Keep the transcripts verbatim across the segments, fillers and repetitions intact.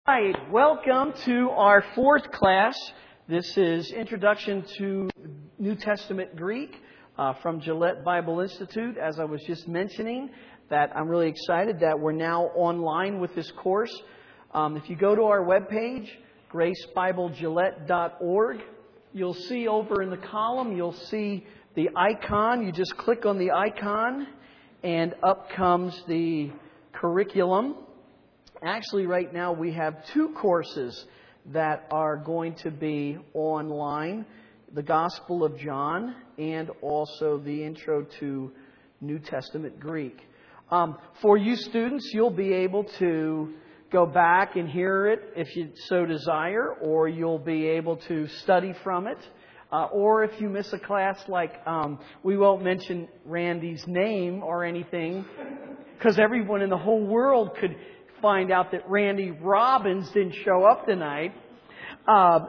Right, welcome to our fourth class. This is Introduction to New Testament Greek uh, from Gillette Bible Institute. As I was just mentioning, that I'm really excited that we're now online with this course. Um, if you go to our webpage, grace bible gillette dot org, you'll see over in the column, you'll see the icon. You just click on the icon, and up comes the curriculum. Actually, right now we have two courses that are going to be online. The Gospel of John and also the Intro to New Testament Greek. Um, for you students, you'll be able to go back and hear it if you so desire, or you'll be able to study from it. Uh, or if you miss a class, like um, we won't mention Randy's name or anything, because everyone in the whole world could find out that Randy Robbins didn't show up tonight. Um,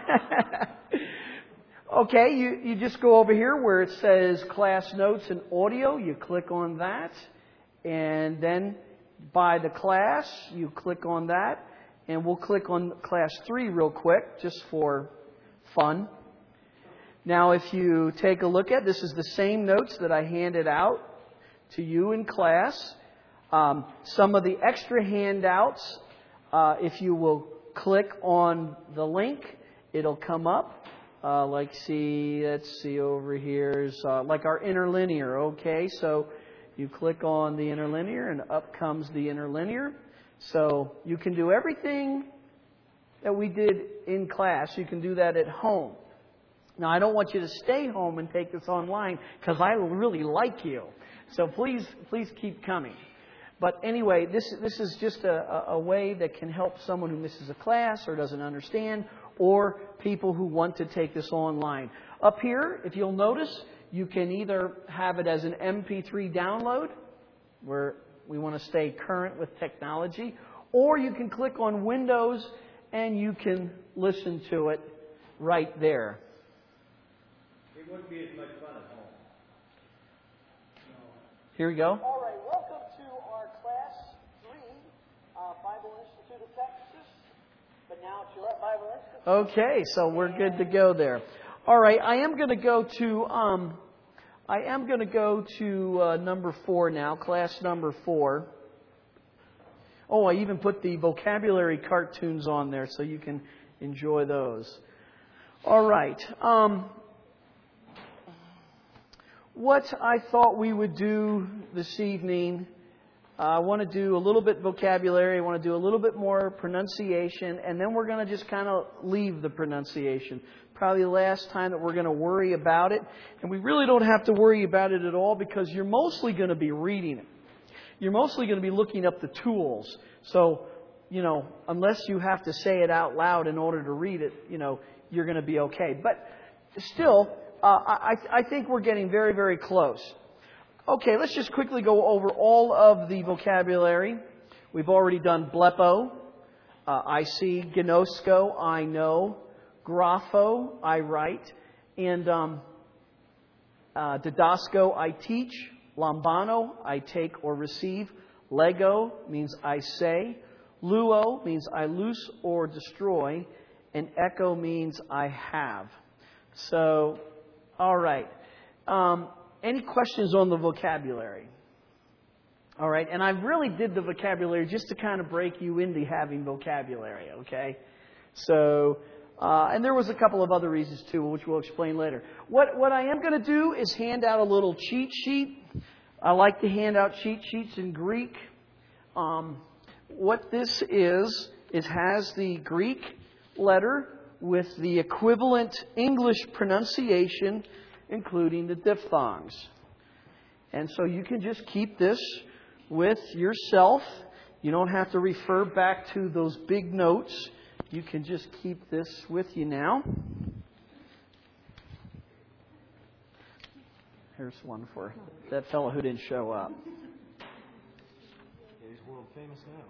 okay, you, you just go over here where it says class notes and audio. You click on that. And then by the class, you click on that. And we'll click on class three real quick just for fun. Now, if you take a look at, this is the same notes that I handed out to you in class. Um, some of the extra handouts, uh, if you will click on the link, it'll come up. Uh, like, see, let's see over here, is, uh, like our interlinear. Okay, so you click on the interlinear, and up comes the interlinear. So you can do everything that we did in class. You can do that at home. Now, I don't want you to stay home and take this online because I really like you. So please, please keep coming. But anyway, this this is just a, a way that can help someone who misses a class or doesn't understand, or people who want to take this online. Up here, if you'll notice, you can either have it as an M P three download, where we want to stay current with technology, or you can click on Windows and you can listen to it right there. It wouldn't be as much fun at home. Here we go. All right, welcome to our class three, uh, Bible Institute of Texas, but now it's Gillette Bible Institute. Okay, so we're good to go there. All right, I am going to go to um, I am going to go to uh, number four now, class number four. Oh, I even put the vocabulary cartoons on there so you can enjoy those. All right. Um, What I thought we would do this evening, uh, I want to do a little bit vocabulary, I want to do a little bit more pronunciation, and then we're going to just kind of leave the pronunciation. Probably the last time that we're going to worry about it. And we really don't have to worry about it at all because you're mostly going to be reading it. You're mostly going to be looking up the tools. So, you know, unless you have to say it out loud in order to read it, you know, you're going to be okay. But still, Uh, I, I think we're getting very, very close. Okay, let's just quickly go over all of the vocabulary. We've already done blepo. Uh, I see. Gnosko, I know. Grapho, I write. And um, uh, didasko, I teach. Lambano, I take or receive. Lego means I say. Luo means I loose or destroy. And echo means I have. So, all right. Um, any questions on the vocabulary? All right. And I really did the vocabulary just to kind of break you into having vocabulary, okay? So, uh, and there was a couple of other reasons too, which we'll explain later. What, what I am going to do is hand out a little cheat sheet. I like to hand out cheat sheets in Greek. Um, what this is, it has the Greek letter with the equivalent English pronunciation, including the diphthongs. And so you can just keep this with yourself. You don't have to refer back to those big notes. You can just keep this with you now. Here's one for that fellow who didn't show up. Yeah, he's world famous now.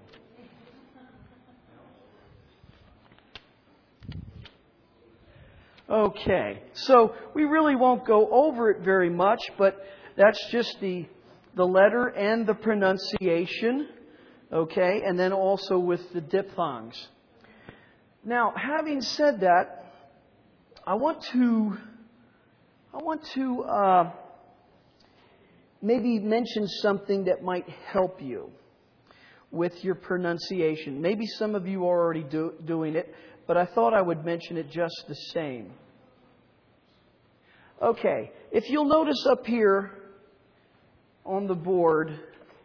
Okay, so we really won't go over it very much, but that's just the the letter and the pronunciation. Okay, and then also with the diphthongs. Now, having said that, I want to, I want to uh, maybe mention something that might help you with your pronunciation. Maybe some of you are already do, doing it, but I thought I would mention it just the same. Okay, if you'll notice up here on the board,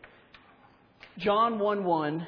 John one one,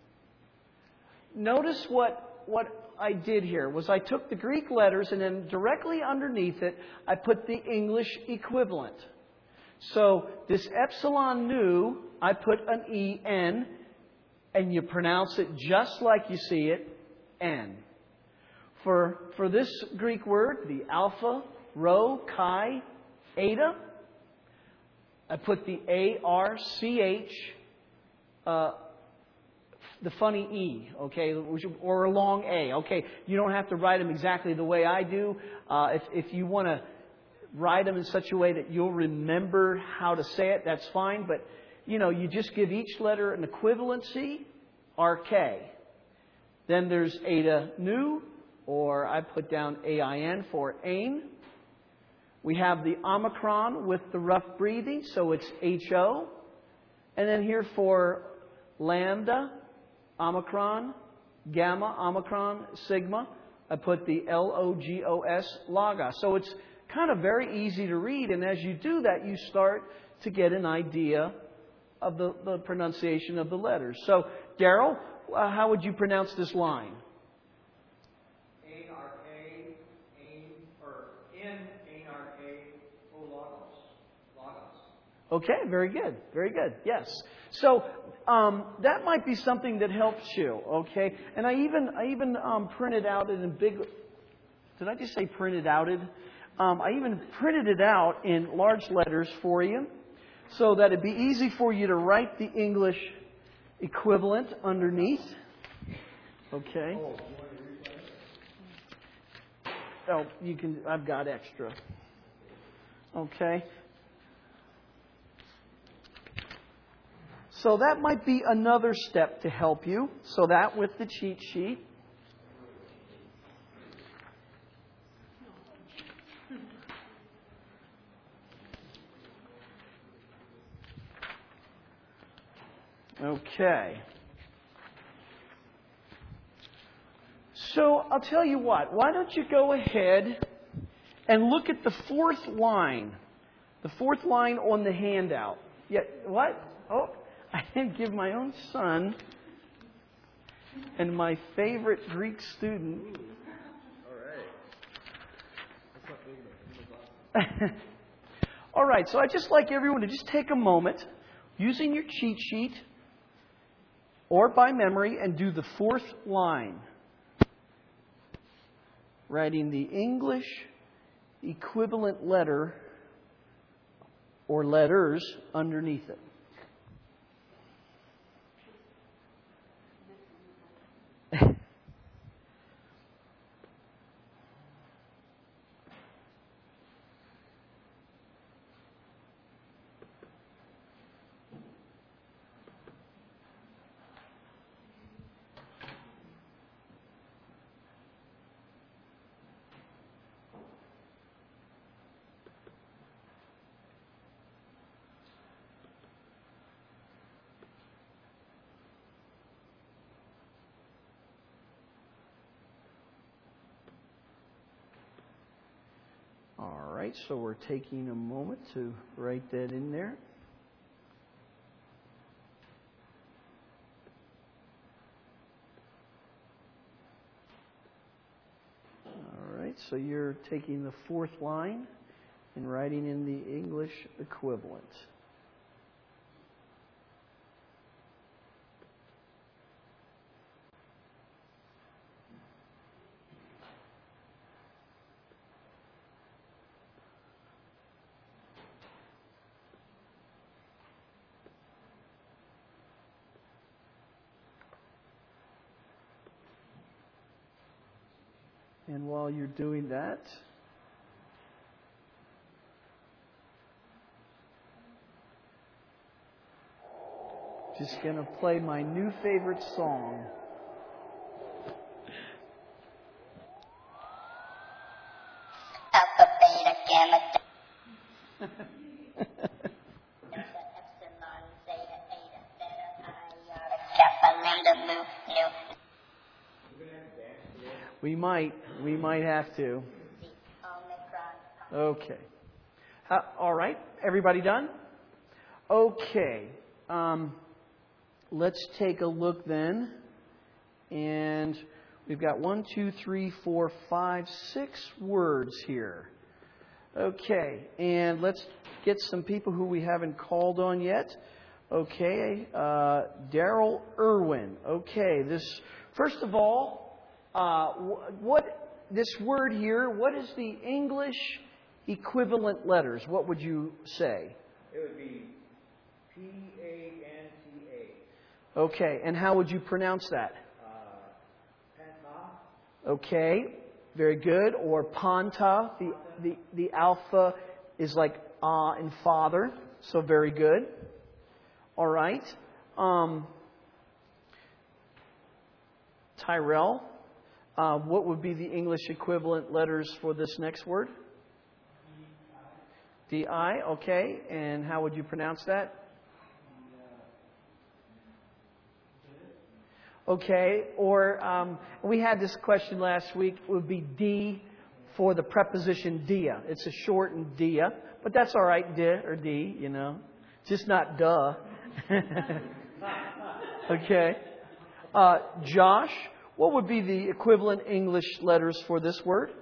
notice what, what I did here was I took the Greek letters and then directly underneath it, I put the English equivalent. So this epsilon nu, I put an E N, and you pronounce it just like you see it, N. For, for this Greek word, the alpha, rho, chi, eta, I put the A R C H, uh, the funny E, okay, or a long A. Okay, you don't have to write them exactly the way I do. Uh, if, if you want to write them in such a way that you'll remember how to say it, that's fine. But, you know, you just give each letter an equivalency, R K. Then there's eta nu, or I put down A I N for ain. We have the omicron with the rough breathing, so it's H O. And then here for lambda, omicron, gamma, omicron, sigma, I put the L O G O S, logos. So it's kind of very easy to read, and as you do that, you start to get an idea of the, the pronunciation of the letters. So, Daryl, uh, how would you pronounce this line? A R A, ain, or N, ain R A, O logos. Logos. Okay, very good. Very good. Yes. So, um, that might be something that helps you, okay? And I even I even um, printed out it in big... Did I just say printed outed? Um, I even printed it out in large letters for you so that it'd be easy for you to write the English equivalent underneath. Okay. Oh, you can. I've got extra. Okay. So that might be another step to help you. So that with the cheat sheet. Okay. So I'll tell you what. Why don't you go ahead and look at the fourth line. The fourth line on the handout. Yeah, what? Oh, I didn't give my own son and my favorite Greek student. All right. All right, so I'd just like everyone to just take a moment using your cheat sheet or by memory and do the fourth line. Writing the English equivalent letter or letters underneath it. All right, so we're taking a moment to write that in there. All right, so you're taking the fourth line and writing in the English equivalent. And while you're doing that, Just going to play my new favorite song. Alpha, beta, gamma, epsilon, zeta, eta, theta, iota, kappa, lambda, mu, nu. We might. We might have to. Omicron. Okay. Uh, all right. Everybody done? Okay. Um, let's take a look then. And we've got one, two, three, four, five, six words here. Okay. And let's get some people who we haven't called on yet. Okay. Uh, Daryl Irwin. Okay. This, first of all, uh, what this word here, what is the English equivalent letters? What would you say? It would be P A N T A. Okay, and how would you pronounce that? Uh, Panta. Okay, very good. Or Panta, the the, the alpha is like ah in father, so very good. All right. Um, Tyrell, uh, what would be the English equivalent letters for this next word? D I, okay. And how would you pronounce that? Okay. Or um, we had this question last week. It would be D for the preposition dia. It's a shortened dia, but that's all right. Di or D, you know. Just not duh. Okay. Uh, Josh, what would be the equivalent English letters for this word?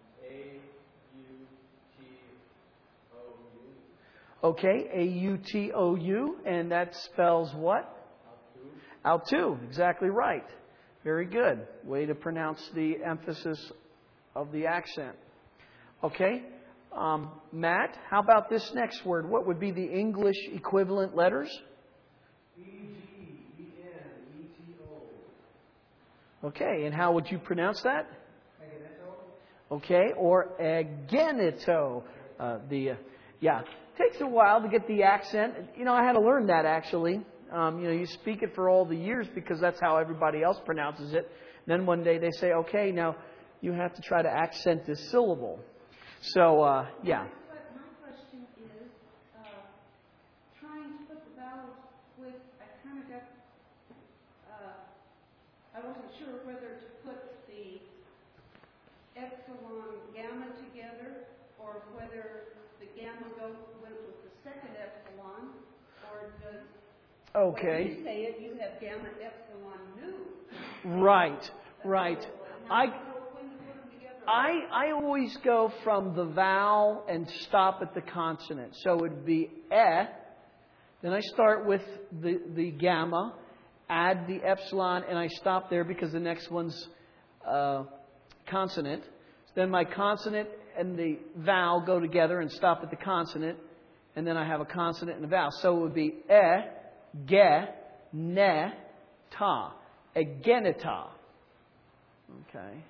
Okay, A U T O U, and that spells what? Autu, exactly right. Very good. Way to pronounce the emphasis of the accent. Okay, um, Matt, how about this next word? What would be the English equivalent letters? E G E N E T O. Okay, and how would you pronounce that? Egeneto. Okay, or Egeneto. Uh, the uh, yeah. Takes a while to get the accent. You know, I had to learn that actually. Um, you know, you speak it for all the years because that's how everybody else pronounces it. Then one day they say, okay, now you have to try to accent this syllable. So, uh, yeah. But my question is, uh, trying to put the vowels with, I kind of got, uh, I wasn't sure whether to put the epsilon gamma together or whether the gamma go went with the second epsilon, or does Okay. when you say it, you have gamma epsilon nu. Right, right. Now, I don't know when to put them together. I I always go from the vowel and stop at the consonant. So it would be eh. Then I start with the the gamma, add the epsilon, and I stop there because the next one's uh, consonant. Then my consonant and the vowel go together and stop at the consonant, and then I have a consonant and a vowel. So it would be eh, ge, ne, ta. Egenita. Okay.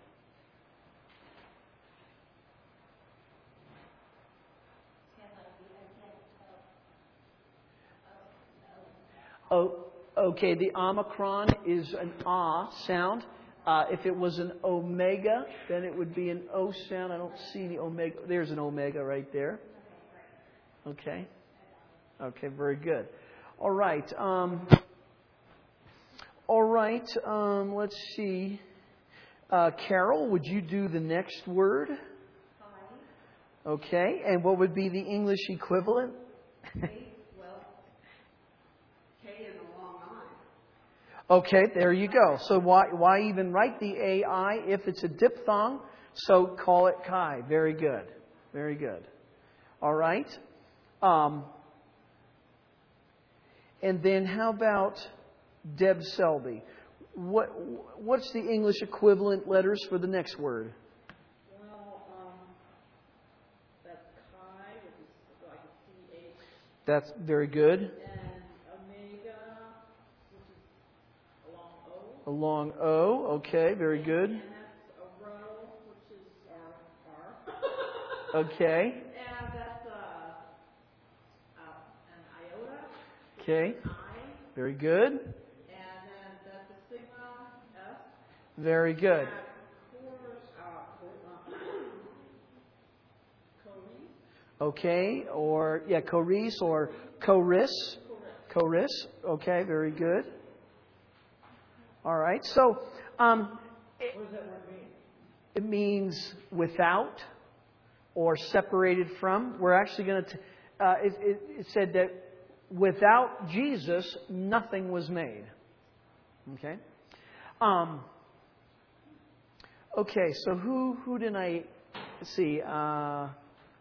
Oh, okay. The omicron is an ah sound. Uh, if it was an omega, then it would be an O sound. I don't see the omega. There's an omega right there. Okay. Okay, very good. All right. Um, all right. Um, let's see. Uh, Carol, would you do the next word? Okay. And what would be the English equivalent? Well, K and a long I. Okay, there you go. So why why even write the A I if it's a diphthong? So call it Chi. Very good. Very good. All right. Um, and then how about Deb Selby? What what's the English equivalent letters for the next word? Well, um, that's chi, which is like a C H. That's very good. And omega, which is a long O. A long O. Okay, very good. And that's a rho, which is R. R. Okay. And that's uh, uh, an iota. Okay. I. Very good. And then that's a sigma S. Very good. And chorus, uh, chorus, Okay, or, yeah, choris or choris. Choris. Okay, very good. All right, so um, it, What does that word mean? it means without or separated from. We're actually going to, uh, it, it, it said that without Jesus, nothing was made. Okay? Um, okay, so who, who did I see? Uh,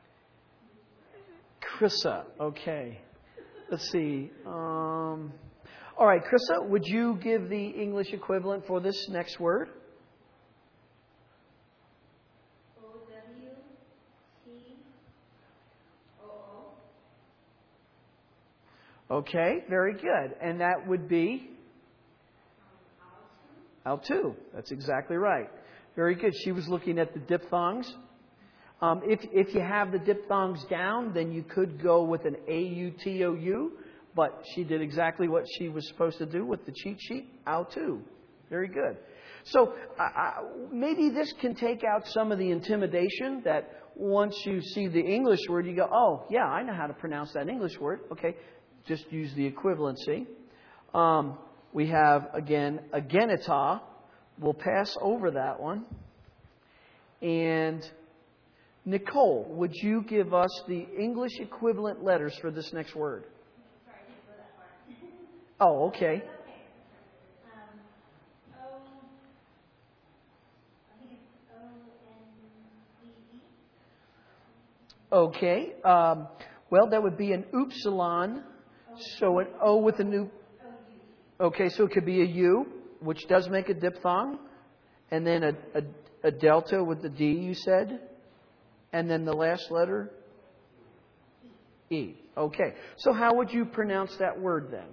Krissa. Okay. Let's see. Um, all right, Krissa, would you give the English equivalent for this next word? O W T O O. Okay, very good. And that would be? Altu. That's exactly right. Very good. She was looking at the diphthongs. Um, if, if you have the diphthongs down, then you could go with an A U T O U, but she did exactly what she was supposed to do with the cheat sheet. Altu. Very good. So uh, maybe this can take out some of the intimidation that once you see the English word, you go, oh, yeah, I know how to pronounce that English word. Okay, just use the equivalency. Um, we have, again, agenita. We'll pass over that one. And Nicole, would you give us the English equivalent letters for this next word? Sorry, I didn't go that far. Oh, okay. Okay. Um, O, I think it's O N D E. Okay. Um, well, that would be an upsilon. So an O with an U. Okay, so it could be a U, which does make a diphthong. And then a, a, a delta with the D, you said. And then the last letter? E. Okay. So how would you pronounce that word then?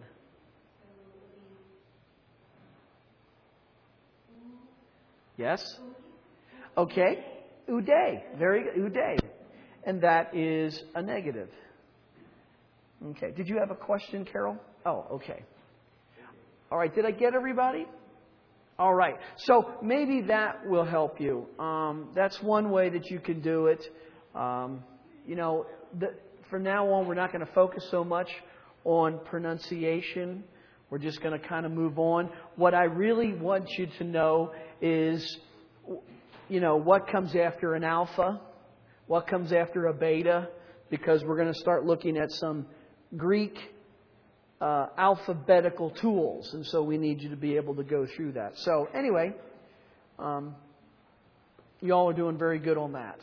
Yes? Okay. Uday. Very good. Uday. And that is a negative. Okay. Did you have a question, Carol? Oh, okay. All right. Did I get everybody? All right. So maybe that will help you. Um, that's one way that you can do it. Um, you know, the, from now on, we're not going to focus so much on pronunciation. We're just going to kind of move on. What I really want you to know is, you know, what comes after an alpha, what comes after a beta, because we're going to start looking at some Greek Uh, alphabetical tools, and so we need you to be able to go through that. So anyway, um, y'all are doing very good on that.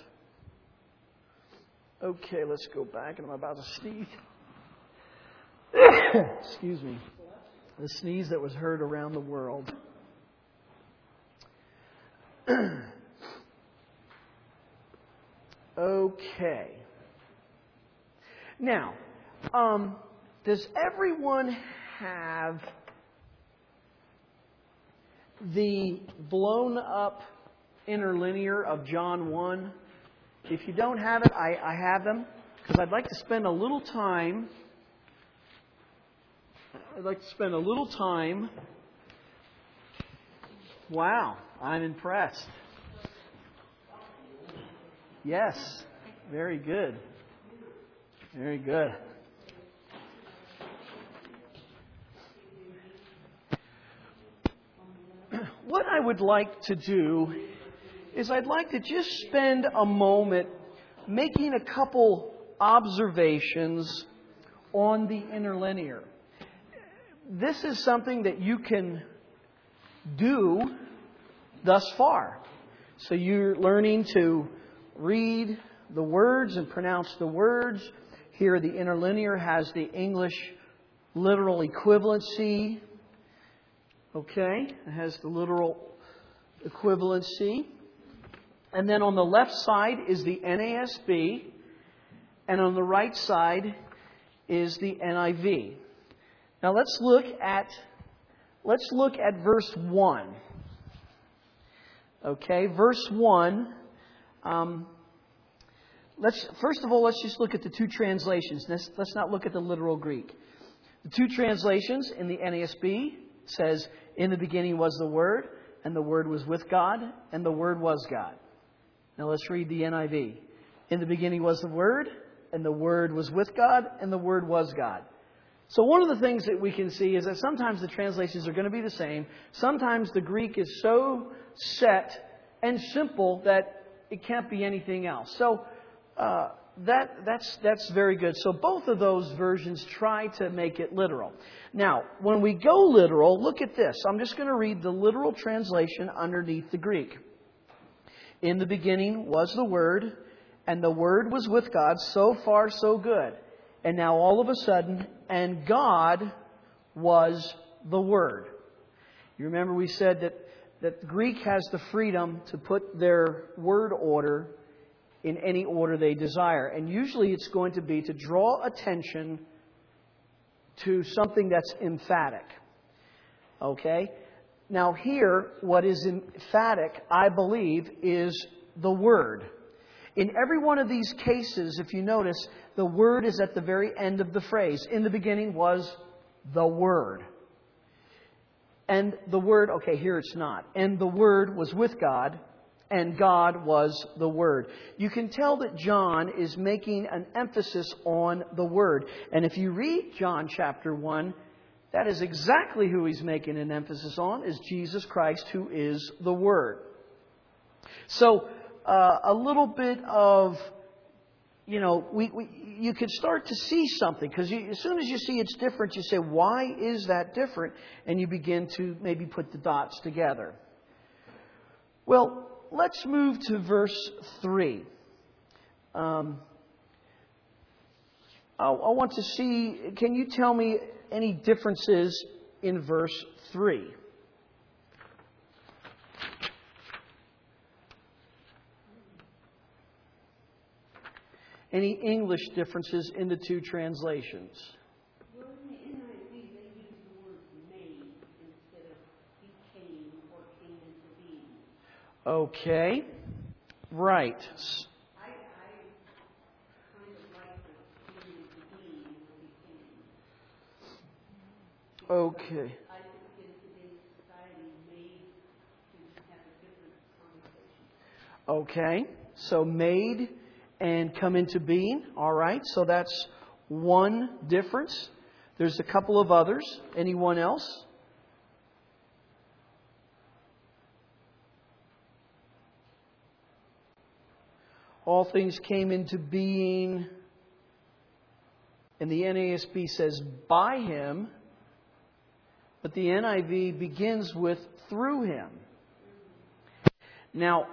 Okay, let's go back, and I'm about to sneeze. Excuse me. The sneeze that was heard around the world. Okay. Now, um, does everyone have the blown up interlinear of John one? If you don't have it, I, I have them because I'd like to spend a little time. I'd like to spend a little time. Wow, I'm impressed. Yes, very good. Very good. What I would like to do is I'd like to just spend a moment making a couple observations on the interlinear. This is something that you can do thus far. So you're learning to read the words and pronounce the words. Here the interlinear has the English literal equivalency. Okay, it has the literal equivalency. And then on the left side is the N A S B. And on the right side is the N I V. Now let's look at let's look at verse one. Okay, verse one. Um, let's first of all let's just look at the two translations. Let's, let's not look at the literal Greek. The two translations in the N A S B says, in the beginning was the Word, and the Word was with God, and the Word was God. Now let's read the N I V. In the beginning was the Word, and the Word was with God, and the Word was God. So one of the things that we can see is that sometimes the translations are going to be the same. Sometimes the Greek is so set and simple that it can't be anything else. So uh, that that's that's very good. So both of those versions try to make it literal. Now, when we go literal, look at this. I'm just going to read the literal translation underneath the Greek. In the beginning was the Word, and the Word was with God. So far, so good. And now all of a sudden, and God was the Word. You remember we said that, that Greek has the freedom to put their word order in any order they desire. And usually it's going to be to draw attention to something that's emphatic. Okay? Now here, what is emphatic, I believe, is the Word. In every one of these cases, if you notice, the Word is at the very end of the phrase. In the beginning was the Word. And the Word, okay, here it's not. And the Word was with God, and God was the Word. You can tell that John is making an emphasis on the Word. And if you read John chapter one, that is exactly who he's making an emphasis on, is Jesus Christ, who is the Word. So, uh, a little bit of, you know, we, we you could start to see something. Because as soon as you see it's different, you say, why is that different? And you begin to maybe put the dots together. Well, let's move to verse three. Um, I, I want to see, can you tell me any differences in verse three? Any English differences in the two translations? Well, in the N I V, they use the word made instead of became or came into being. Okay. Right. I, I kind of like the came into being or became. Okay. I think in today's society, made can have a different connotation. Okay. So made and come into being. All right. So that's one difference. There's a couple of others. Anyone else? All things came into being. And the N A S B says by Him. But the N I V begins with through Him. Now,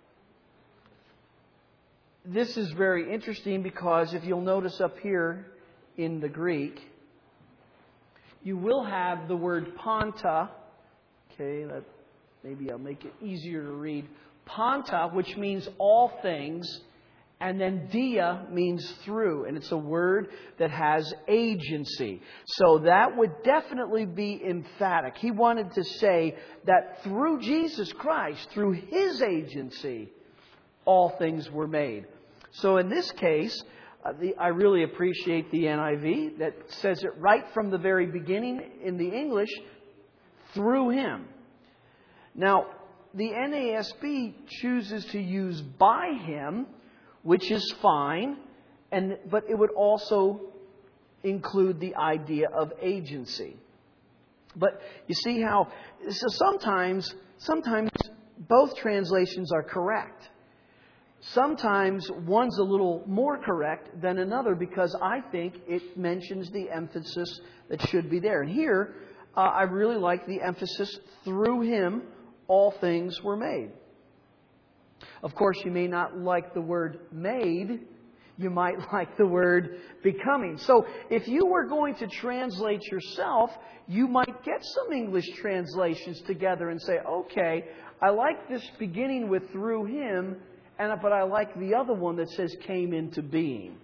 this is very interesting because if you'll notice up here in the Greek, you will have the word panta. Okay, that maybe I'll make it easier to read. Panta, which means all things, and then dia means through, and it's a word that has agency. So that would definitely be emphatic. He wanted to say that through Jesus Christ, through His agency, all things were made. So in this case, uh, the, I really appreciate the N I V that says it right from the very beginning in the English, through Him. Now, the N A S B chooses to use by Him, which is fine, and but it would also include the idea of agency. But you see how so sometimes sometimes both translations are correct. Sometimes one's a little more correct than another because I think it mentions the emphasis that should be there. And here, uh, I really like the emphasis, through Him all things were made. Of course, you may not like the word made. You might like the word becoming. So if you were going to translate yourself, you might get some English translations together and say, okay, I like this beginning with through Him, and but I like the other one that says came into being.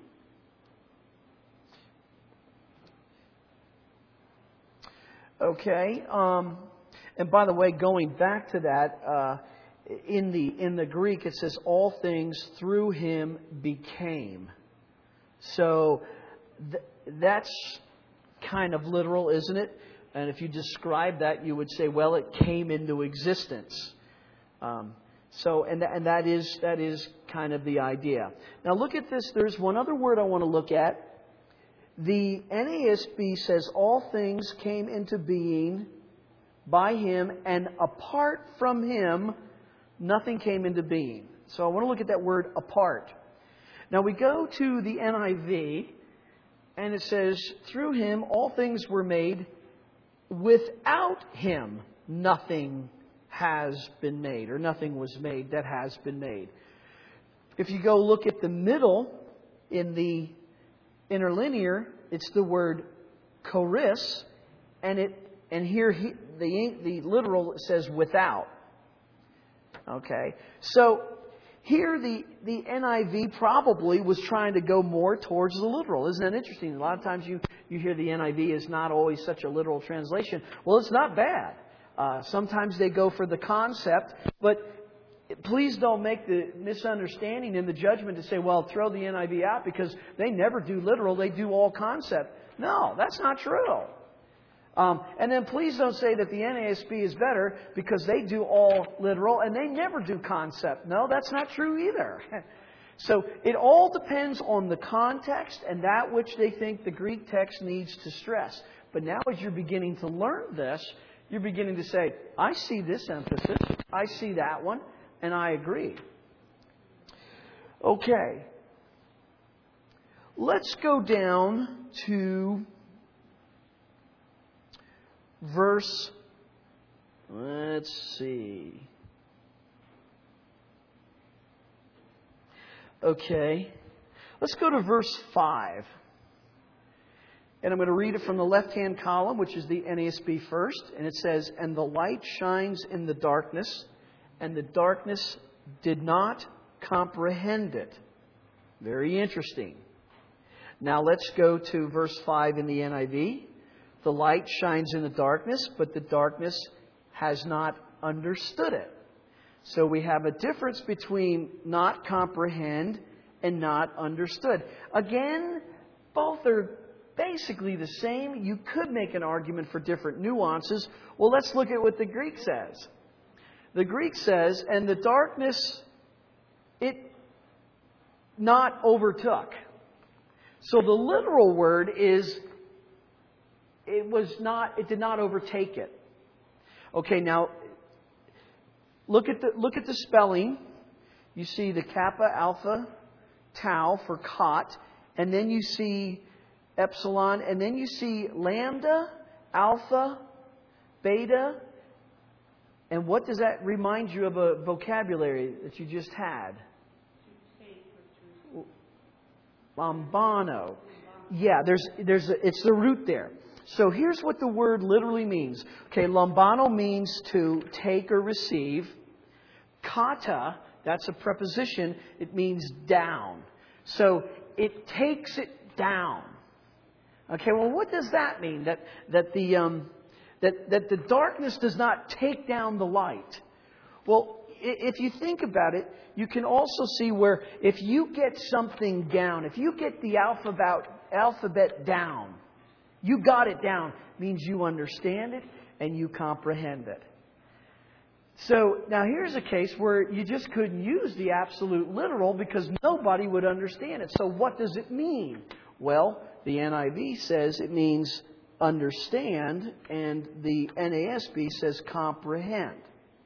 Okay. Um, and by the way, going back to that, uh, in the in the Greek it says all things through Him became. So th- that's kind of literal, isn't it? And if you describe that, you would say, well, it came into existence. Um, so, and, th- and that is that is kind of the idea. Now look at this. There's one other word I want to look at. The N A S B says all things came into being by Him, and apart from Him, nothing came into being. So I want to look at that word apart. Now we go to the N I V, and it says, through Him all things were made. Without Him, nothing has been made, or nothing was made that has been made. If you go look at the middle in the interlinear, it's the word choris, and it and here he, the the literal says without. Okay, so here the the N I V probably was trying to go more towards the literal. Isn't that interesting? A lot of times you you hear the N I V is not always such a literal translation. Well, it's not bad. Uh, sometimes they go for the concept, but please don't make the misunderstanding in the judgment to say, well, throw the N I V out because they never do literal, they do all concept. No, that's not true. Um, and then please don't say that the N A S B is better because they do all literal and they never do concept. No, that's not true either. So it all depends on the context and that which they think the Greek text needs to stress. But now as you're beginning to learn this, you're beginning to say, I see this emphasis, I see that one, and I agree. Okay. Let's go down to verse, let's see. Okay. Let's go to verse five. And I'm going to read it from the left-hand column, which is the N A S B first. And it says, and the light shines in the darkness, and the darkness did not comprehend it. Very interesting. Now let's go to verse five in the N I V. The light shines in the darkness, but the darkness has not understood it. So we have a difference between not comprehend and not understood. Again, both are basically the same. You could make an argument for different nuances. Well, let's look at what the Greek says. The Greek says, and the darkness, it not overtook. So the literal word is, it was not, it did not overtake it. Okay, now, look at the, look at the spelling. You see the kappa, alpha, tau for cot, and then you see epsilon, and then you see lambda, alpha, beta. And what does that remind you of a vocabulary that you just had? Lambano. Yeah, there's there's a, it's the root there. So here's what the word literally means. Okay, lambano means to take or receive. Kata, that's a preposition. It means down. So it takes it down. Okay, well, what does that mean? That that the um, that that the darkness does not take down the light. Well, if you think about it, you can also see where if you get something down, if you get the alphabet alphabet down, you got it down, means you understand it and you comprehend it. So now here's a case where you just couldn't use the absolute literal because nobody would understand it. So what does it mean? Well, the N I V says it means understand, and the N A S B says comprehend.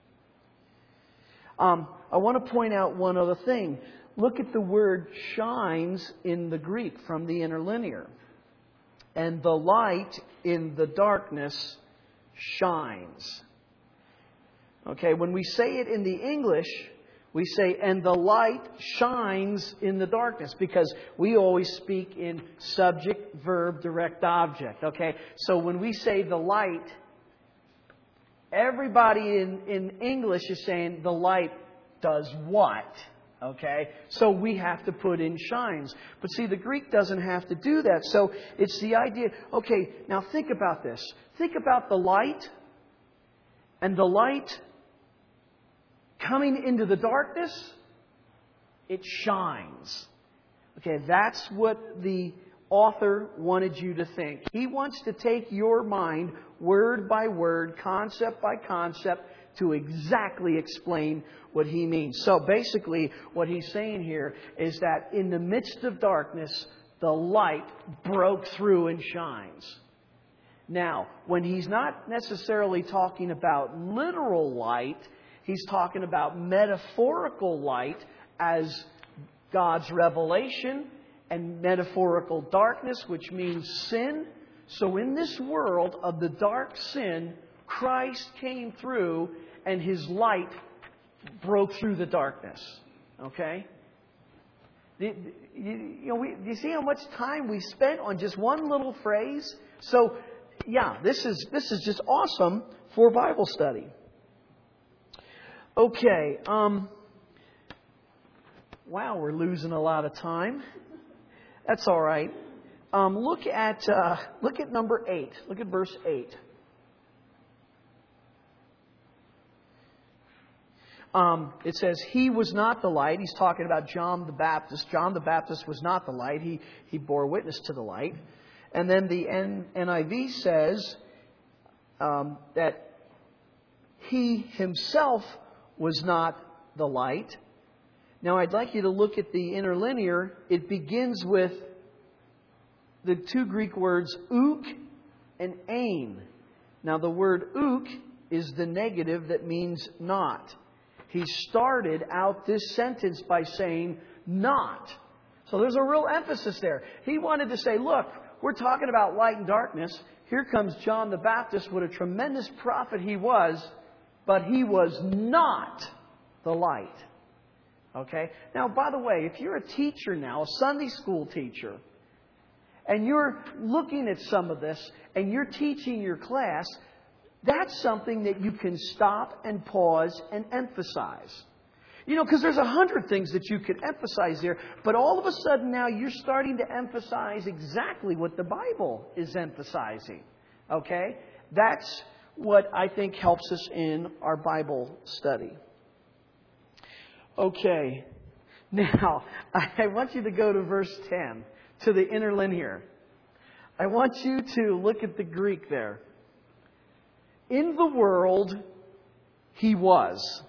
Um, I want to point out one other thing. Look at the word shines in the Greek from the interlinear. And the light in the darkness shines. Okay, when we say it in the English, we say, and the light shines in the darkness, because we always speak in subject, verb, direct object. Okay, so when we say the light, everybody in, in English is saying the light does what? Okay, so we have to put in shines. But see, the Greek doesn't have to do that. So it's the idea, okay, now think about this. Think about the light and the light coming into the darkness. It shines. Okay, that's what the author wanted you to think. He wants to take your mind word by word, concept by concept, to exactly explain what He means. So basically, what He's saying here is that in the midst of darkness, the light broke through and shines. Now, when He's not necessarily talking about literal light, He's talking about metaphorical light as God's revelation, and metaphorical darkness, which means sin. So in this world of the dark sin, Christ came through and His light broke through the darkness. Okay? You, you, you know, we, do you see how much time we spent on just one little phrase? So, yeah, this is this is just awesome for Bible study. Okay. Um, wow, we're losing a lot of time. That's all right. Um, look at uh, look at number eight. Look at verse eight. Um, it says, He was not the light. He's talking about John the Baptist. John the Baptist was not the light. He, he bore witness to the light. And then the N I V says um, that He Himself was not the light. Now, I'd like you to look at the interlinear. It begins with the two Greek words uk and ain. Now, the word uk is the negative that means not. He started out this sentence by saying not. So there's a real emphasis there. He wanted to say, look, we're talking about light and darkness. Here comes John the Baptist. What a tremendous prophet he was. But he was not the light. Okay? Now, by the way, if you're a teacher now, a Sunday school teacher, and you're looking at some of this, and you're teaching your class, that's something that you can stop and pause and emphasize. You know, because there's a hundred things that you could emphasize there, but all of a sudden now you're starting to emphasize exactly what the Bible is emphasizing. Okay? That's what I think helps us in our Bible study. Okay. Now, I want you to go to verse ten, to the interlinear. I want you to look at the Greek there. In the world, He was.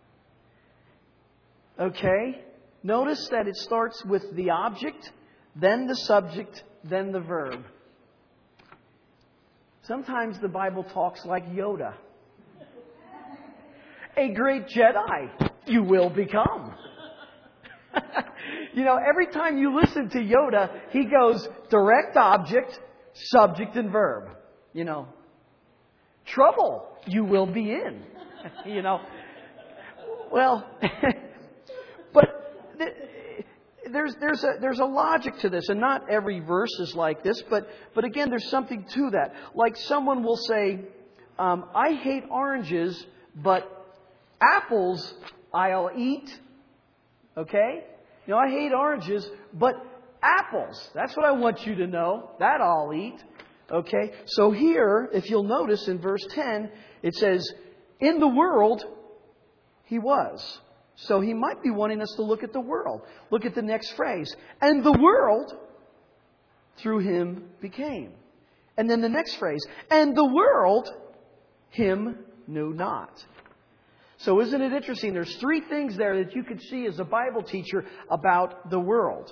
Okay? Notice that it starts with the object, then the subject, then the verb. Sometimes the Bible talks like Yoda. A great Jedi you will become. You know, every time you listen to Yoda, he goes direct object, subject, and verb. You know, trouble you will be in. You know, well, but th- there's there's a there's a logic to this, and not every verse is like this. But but again, there's something to that. Like someone will say, um, "I hate oranges, but apples I'll eat." Okay, you know, I hate oranges, but apples, that's what I want you to know. That I'll eat. Okay, so here, if you'll notice in verse ten, it says, in the world, He was. So He might be wanting us to look at the world. Look at the next phrase. And the world, through Him, became. And then the next phrase. And the world, Him knew not. So isn't it interesting? There's three things there that you could see as a Bible teacher about the world.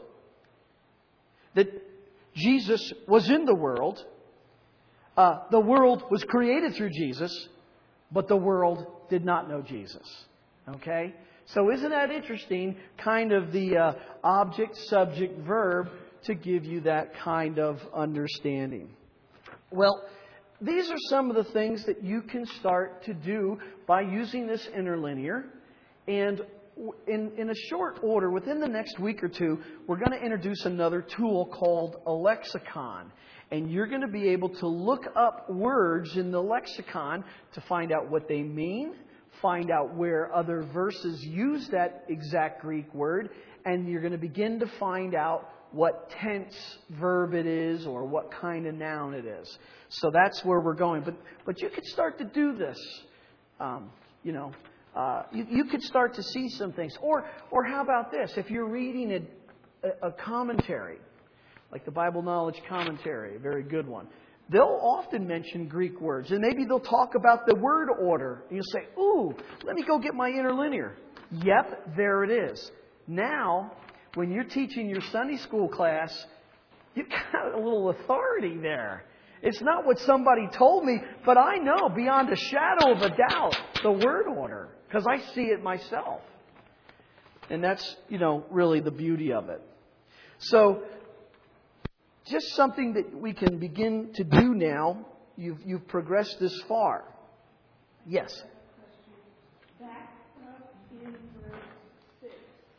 That Jesus was in the world. Uh, the world was created through Jesus, but the world did not know Jesus. Okay? So isn't that interesting? Kind of the uh, object, subject, verb to give you that kind of understanding. Well, these are some of the things that you can start to do by using this interlinear. And in, in a short order, within the next week or two, we're going to introduce another tool called a lexicon. And you're going to be able to look up words in the lexicon to find out what they mean, find out where other verses use that exact Greek word, and you're going to begin to find out what tense verb it is or what kind of noun it is. So that's where we're going. But but you could start to do this. Um, you know, uh, you, you could start to see some things. Or or how about this? If you're reading a, a commentary, like the Bible Knowledge Commentary, a very good one, they'll often mention Greek words. And maybe they'll talk about the word order. And you'll say, ooh, let me go get my interlinear. Yep, there it is. Now, when you're teaching your Sunday school class, you've got a little authority there. It's not what somebody told me, but I know beyond a shadow of a doubt the word order because I see it myself. And that's, you know, really the beauty of it. So, just something that we can begin to do now. You've, you've progressed this far. Yes? Back up in verse six.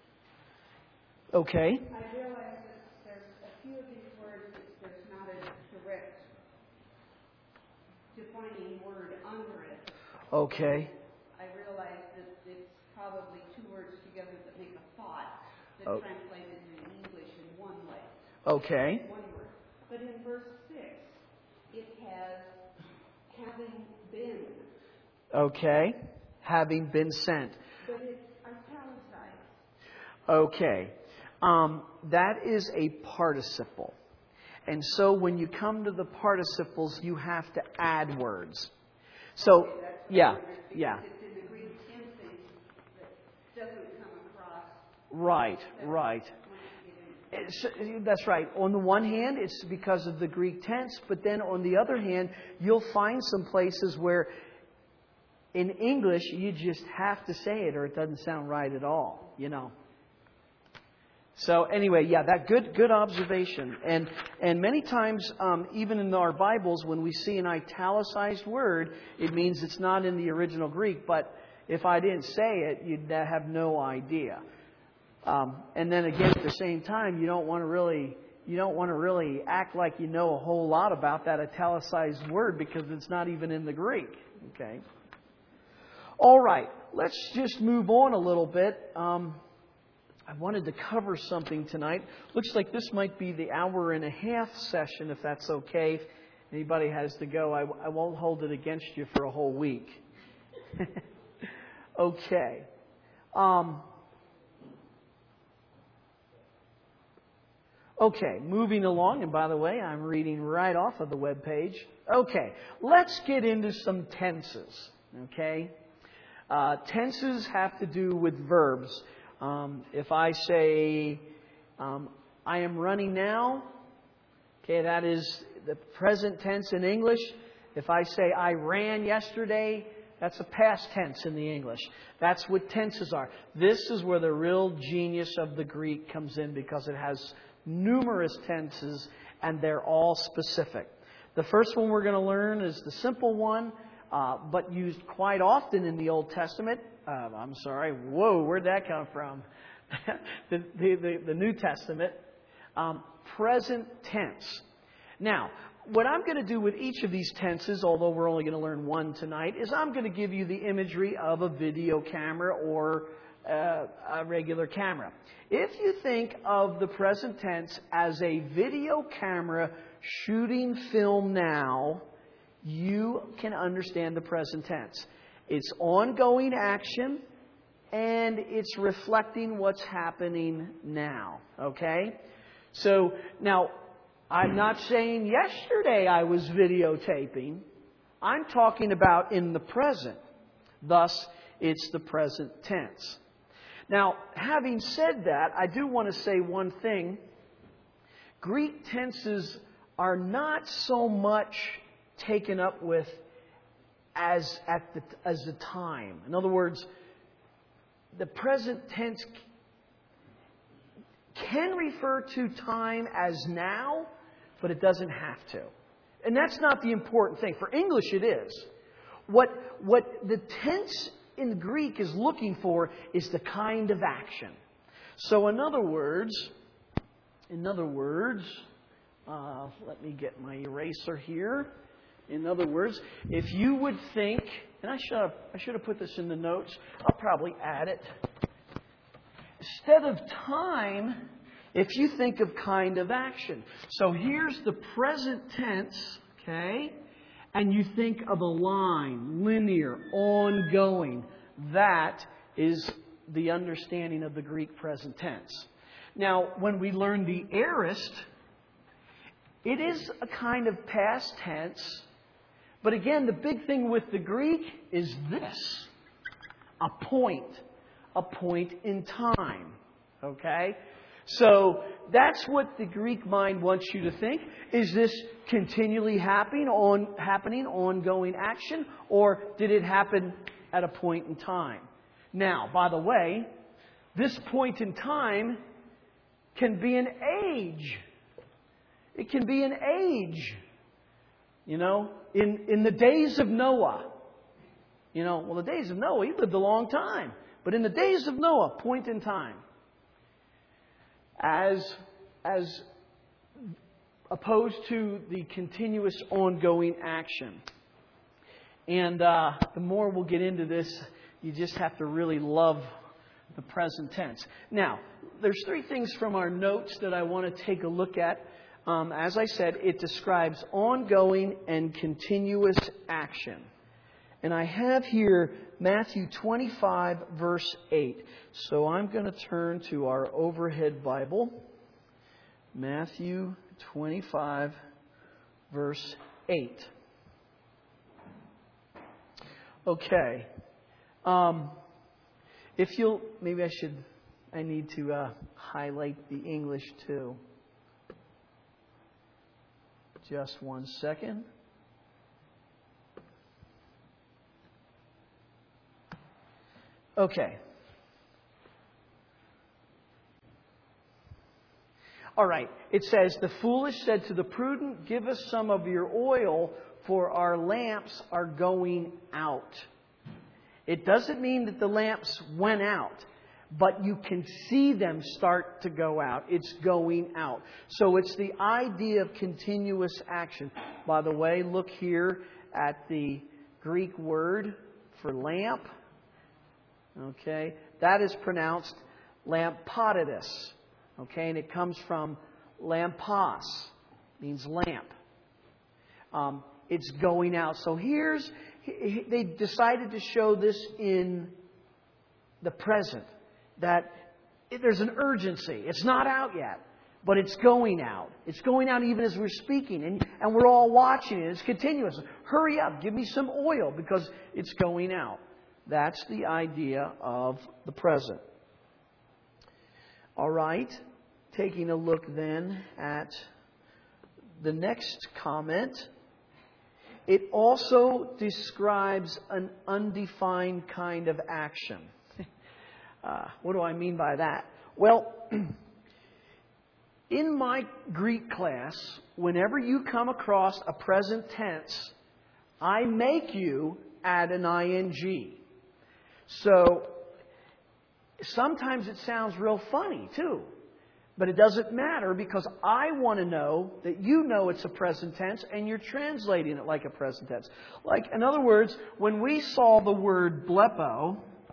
Okay. I realize that there's a few of these words that there's not a direct defining word under it. Okay. I realize that it's probably two words together that make a thought that Oh. translated in English in one way. Okay. One word. But in verse six, it has having been. Okay. Having been sent. But it's italicized. Okay. Um, that is a participle. And so when you come to the participles, you have to add words. So, yeah, yeah. It's in the Greek tenses that doesn't come across. Right, right. It's, that's right. On the one hand, it's because of the Greek tense, but then on the other hand, you'll find some places where in English you just have to say it or it doesn't sound right at all, you know. So anyway, yeah, that good good observation. And and many times, um, even in our Bibles, when we see an italicized word, it means it's not in the original Greek. But if I didn't say it, you'd have no idea. Um, and then again, at the same time, you don't want to really you don't want to really act like you know a whole lot about that italicized word because it's not even in the Greek. Okay. All right, let's just move on a little bit. Um, I wanted to cover something tonight. Looks like this might be the hour and a half session, if that's okay. If anybody has to go, I, I won't hold it against you for a whole week. Okay. Um, okay, moving along. And by the way, I'm reading right off of the webpage. Okay, let's get into some tenses. Okay? Uh, tenses have to do with verbs. Um, if I say, um, I am running now, okay, that is the present tense in English. If I say, I ran yesterday, that's a past tense in the English. That's what tenses are. This is where the real genius of the Greek comes in because it has numerous tenses and they're all specific. The first one we're going to learn is the simple one, uh, but used quite often in the Old Testament. Uh, I'm sorry. Whoa, where'd that come from? the, the, the, the New Testament. Um, present tense. Now, what I'm going to do with each of these tenses, although we're only going to learn one tonight, is I'm going to give you the imagery of a video camera or uh, a regular camera. If you think of the present tense as a video camera shooting film now, you can understand the present tense. It's ongoing action, and it's reflecting what's happening now. Okay? So, now, I'm not saying yesterday I was videotaping. I'm talking about in the present. Thus, it's the present tense. Now, having said that, I do want to say one thing. Greek tenses are not so much taken up with as at the as the time. In other words, the present tense can refer to time as now, but it doesn't have to. And that's not the important thing. For English, it is. What what the tense in Greek is looking for is the kind of action. So, in other words, in other words, uh, let me get my eraser here. In other words, if you would think, and I should have, I should have put this in the notes. I'll probably add it. Instead of time, if you think of kind of action. So here's the present tense, okay? And you think of a line, linear, ongoing. That is the understanding of the Greek present tense. Now, when we learn the aorist, It is a kind of past tense. But again, the big thing with the Greek is this. A point. A point in time. Okay? So that's what the Greek mind wants you to think. Is this continually happening, on, happening, ongoing action? Or did it happen at a point in time? Now, by the way, this point in time can be an age. It can be an age. You know, in, in the days of Noah. You know, well, the days of Noah, he lived a long time. But in the days of Noah, point in time. As, as opposed to the continuous ongoing action. And uh, the more we'll get into this, you just have to really love the present tense. Now, there's three things from our notes that I want to take a look at. Um, as I said, it describes ongoing and continuous action. And I have here Matthew twenty-five, verse eight. So I'm going to turn to our overhead Bible. Matthew twenty-five, verse eight. Okay. Um, if you'll, maybe I should, I need to uh, highlight the English too. Just one second. Okay. All right. It says, the foolish said to the prudent, give us some of your oil, for our lamps are going out. It doesn't mean that the lamps went out, but you can see them start to go out. It's going out. So it's the idea of continuous action. By the way, look here at the Greek word for lamp. Okay, that is pronounced lampaditis. Okay, and it comes from lampos, means lamp. Um, it's going out. So here's, they decided to show this in the present, that there's an urgency. It's not out yet, but it's going out. It's going out even as we're speaking, and, and we're all watching it. It's continuous. Hurry up, give me some oil, because it's going out. That's the idea of the present. All right. Taking a look then at the next comment. It also describes an undefined kind of action. Uh, what do I mean by that? Well, in my Greek class, whenever you come across a present tense, I make you add an ing. So, sometimes it sounds real funny, too. But it doesn't matter, because I want to know that you know it's a present tense and you're translating it like a present tense. Like, in other words, when we saw the word blepo,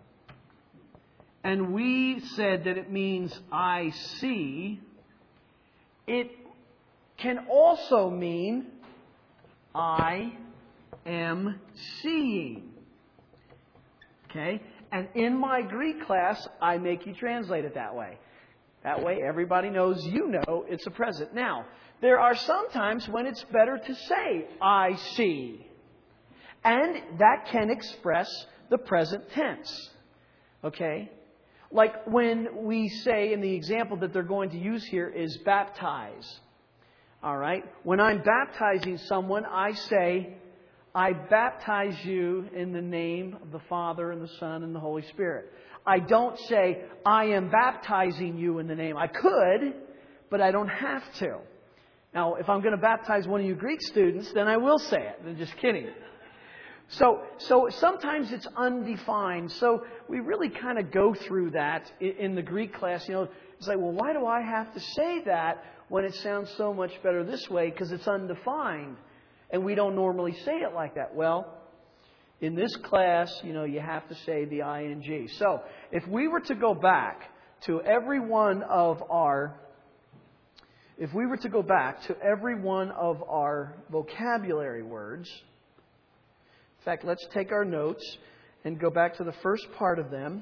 and we said that it means I see, it can also mean I am seeing. Okay? And in my Greek class, I make you translate it that way. That way, everybody knows you know it's a present. Now, there are some times when it's better to say, I see. And that can express the present tense. Okay? Like when we say, in the example that they're going to use here is baptize. All right? When I'm baptizing someone, I say, I baptize you in the name of the Father and the Son and the Holy Spirit. I don't say, I am baptizing you in the name. I could, but I don't have to. Now, if I'm going to baptize one of you Greek students, then I will say it. I'm just kidding. So, so sometimes it's undefined. So we really kind of go through that in the Greek class. You know, it's like, well, why do I have to say that when it sounds so much better this way? Because it's undefined. And we don't normally say it like that. Well, in this class, you know, you have to say the ing. So, if we were to go back to every one of our, if we were to go back to every one of our vocabulary words, in fact, let's take our notes and go back to the first part of them.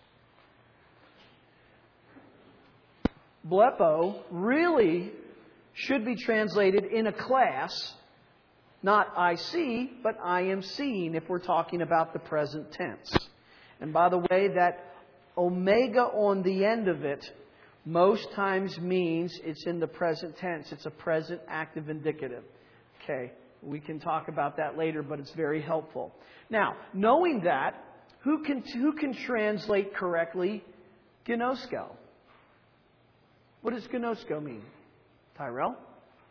Blepo really should be translated in a class, not I see, but I am seeing, if we're talking about the present tense. And by the way, that omega on the end of it most times means it's in the present tense. It's a present active indicative. Okay, we can talk about that later, but it's very helpful. Now, knowing that, who can who can translate correctly gnosko? What does gnosko mean? Tyrell?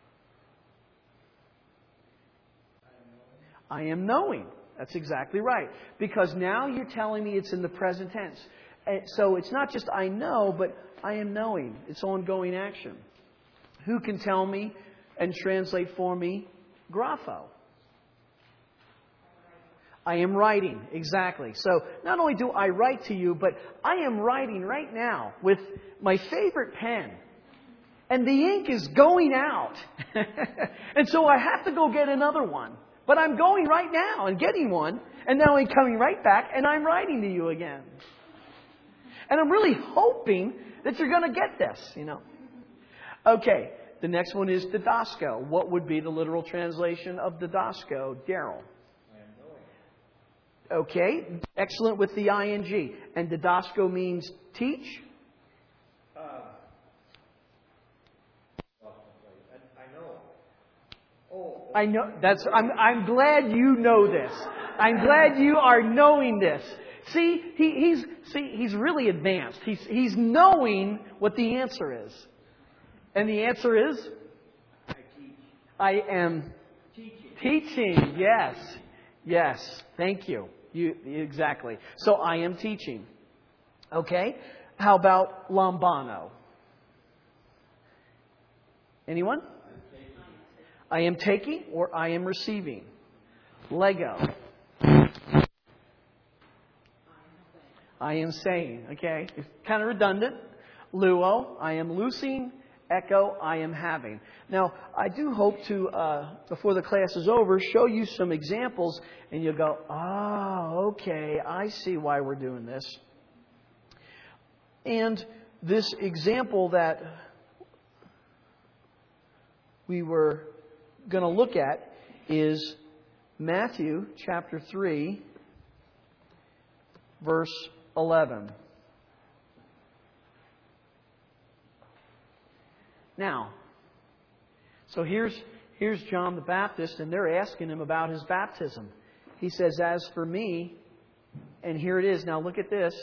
I am knowing. That's exactly right. Because now you're telling me it's in the present tense. So it's not just I know, but I am knowing. It's ongoing action. Who can tell me and translate for me grapho? I am writing. Exactly. So not only do I write to you, but I am writing right now with my favorite pen. And the ink is going out. And so I have to go get another one. But I'm going right now and getting one. And now I'm coming right back and I'm writing to you again. And I'm really hoping that you're going to get this, you know. Okay, the next one is didasko. What would be the literal translation of didasko? Daryl. Okay, excellent with the ing. And didasko means teach? Uh, I know. Oh, I know. That's. I'm. I'm glad you know this. I'm glad you are knowing this. See, he, he's. See, he's really advanced. He's. He's knowing what the answer is, and the answer is. I teach. I am Teaching. teaching. Yes. Yes. Thank you. You exactly. So I am teaching. Okay. How about lambano? Anyone? I am taking or I am receiving. Lego. I am saying. Okay. It's kind of redundant. Luo. I am loosing. Echo. I am having. Now, I do hope to, uh, before the class is over, show you some examples and you'll go, oh, okay, I see why we're doing this. And this example that we were going to look at is Matthew chapter three, verse eleven. Now, so here's here's John the Baptist, and they're asking him about his baptism. He says, as for me, and here it is. Now look at this.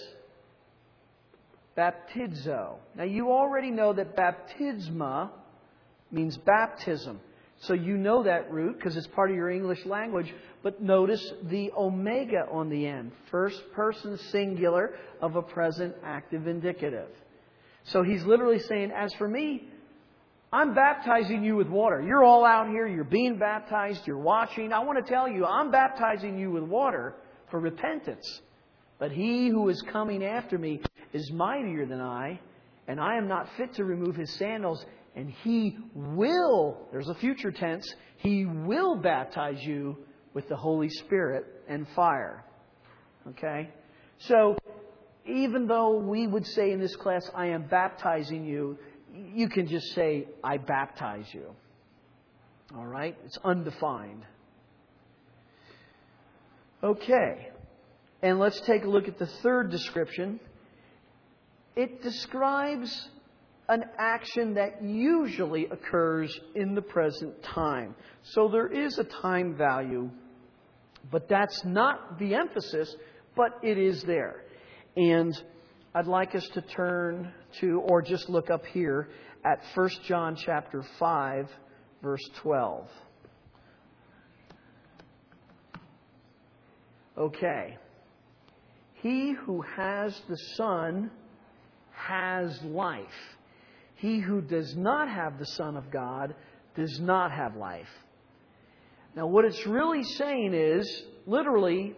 Baptizo. Now you already know that baptisma means baptism. So you know that root because it's part of your English language. But notice the omega on the end. First person singular of a present active indicative. So he's literally saying, as for me, I'm baptizing you with water. You're all out here. You're being baptized. You're watching. I want to tell you, I'm baptizing you with water for repentance. But he who is coming after me is mightier than I, and I am not fit to remove his sandals. And he will, there's a future tense, he will baptize you with the Holy Spirit and fire. Okay? So, even though we would say in this class, I am baptizing you, you can just say, I baptize you. All right? It's undefined. Okay. And let's take a look at the third description. It describes an action that usually occurs in the present time. So there is a time value, but that's not the emphasis, but it is there. And I'd like us to turn to, or just look up here at First John chapter five, verse twelve. Okay. He who has the Son has life. He who does not have the Son of God does not have life. Now, what it's really saying is, literally,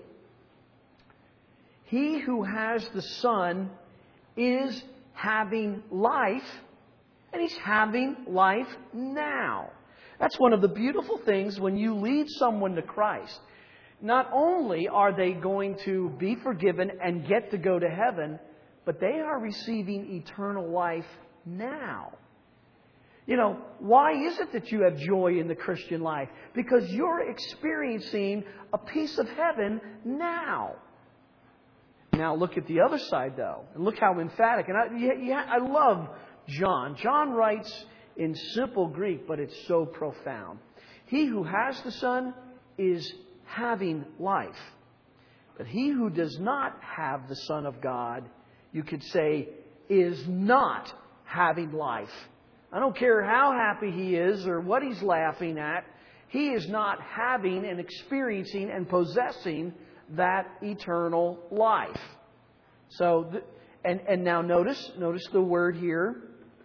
he who has the Son is having life, and he's having life now. That's one of the beautiful things when you lead someone to Christ. Not only are they going to be forgiven and get to go to heaven, but they are receiving eternal life now. You know, why is it that you have joy in the Christian life? Because you're experiencing a piece of heaven now. Now look at the other side, though, and look how emphatic. And I, yeah, I love John. John writes in simple Greek, but it's so profound. He who has the Son is having life. But he who does not have the Son of God, you could say, is not having life. I don't care how happy he is or what he's laughing at. He is not having and experiencing and possessing that eternal life. So, and, and now notice, notice the word here,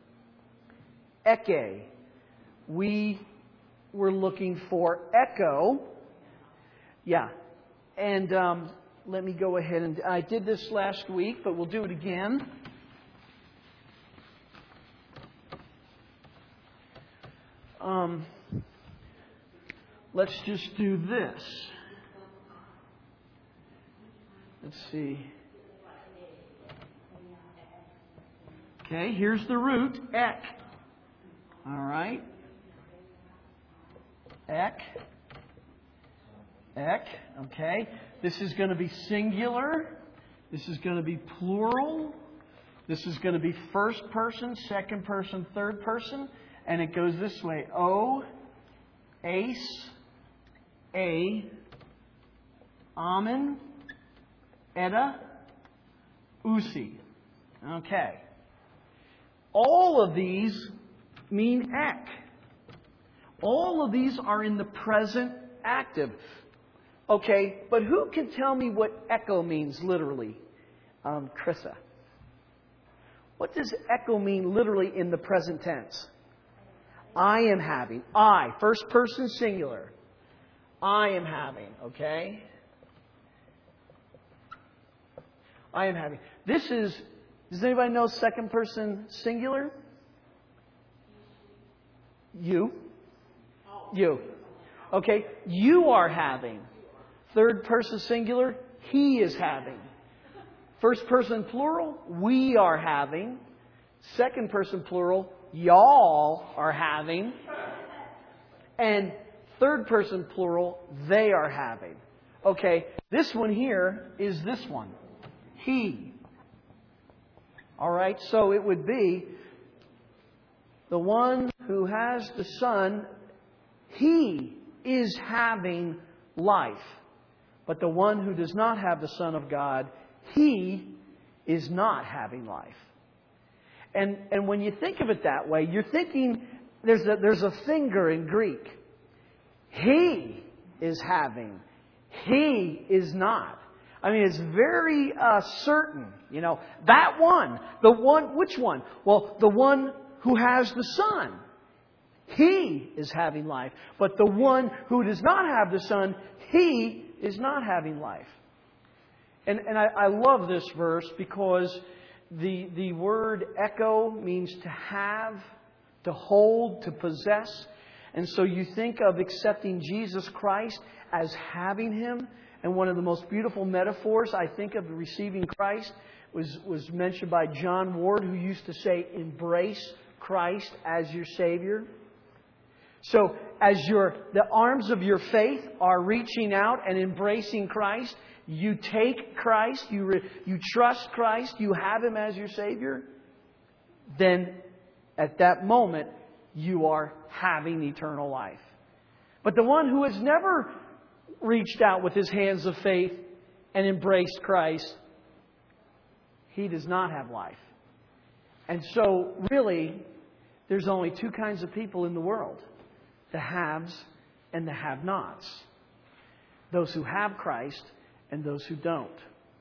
eke. We were looking for echo. Yeah. And um, let me go ahead and, I did this last week, but we'll do it again. Um, let's just do this. Let's see. Okay, here's the root, ek. All right. Ek. Ek. Okay. This is going to be singular. This is going to be plural. This is going to be first person, second person, third person. And it goes this way. O, ace, a, amen, edda, usi. Okay. All of these mean ek. All of these are in the present active. Okay, but who can tell me what echo means literally? Um, Krissa. What does echo mean literally in the present tense? I am having. I. First person singular. I am having. Okay? I am having. This is... Does anybody know second person singular? You. You. Okay? You are having. Third person singular. He is having. First person plural. We are having. Second person plural. Y'all are having. And third person plural, they are having. Okay, this one here is this one. He. All right, so it would be the one who has the Son, he is having life. But the one who does not have the Son of God, he is not having life. And and when you think of it that way, you're thinking there's a, there's a finger in Greek. He is having. He is not. I mean, it's very uh, certain. You know, that one, the one, which one? Well, the one who has the Son. He is having life. But the one who does not have the Son, he is not having life. And and I, I love this verse because The the word echo means to have, to hold, to possess. And so you think of accepting Jesus Christ as having Him. And one of the most beautiful metaphors I think of receiving Christ was, was mentioned by John Ward, who used to say, embrace Christ as your Savior. So as your the arms of your faith are reaching out and embracing Christ, you take Christ, you re, you trust Christ, you have Him as your Savior, then at that moment you are having eternal life. But the one who has never reached out with his hands of faith and embraced Christ, he does not have life. And so really, there's only two kinds of people in the world. The haves and the have-nots. Those who have Christ and those who don't.